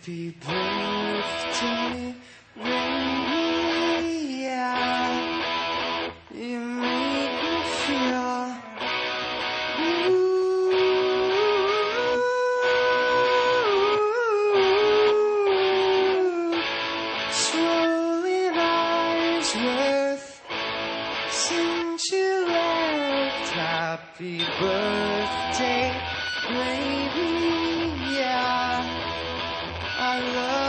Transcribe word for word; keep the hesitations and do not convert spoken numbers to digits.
Happy birthday, baby, yeah. You make me feel ooh. Swollen eyes worth since you left. Happy birthday, baby, yeah. I love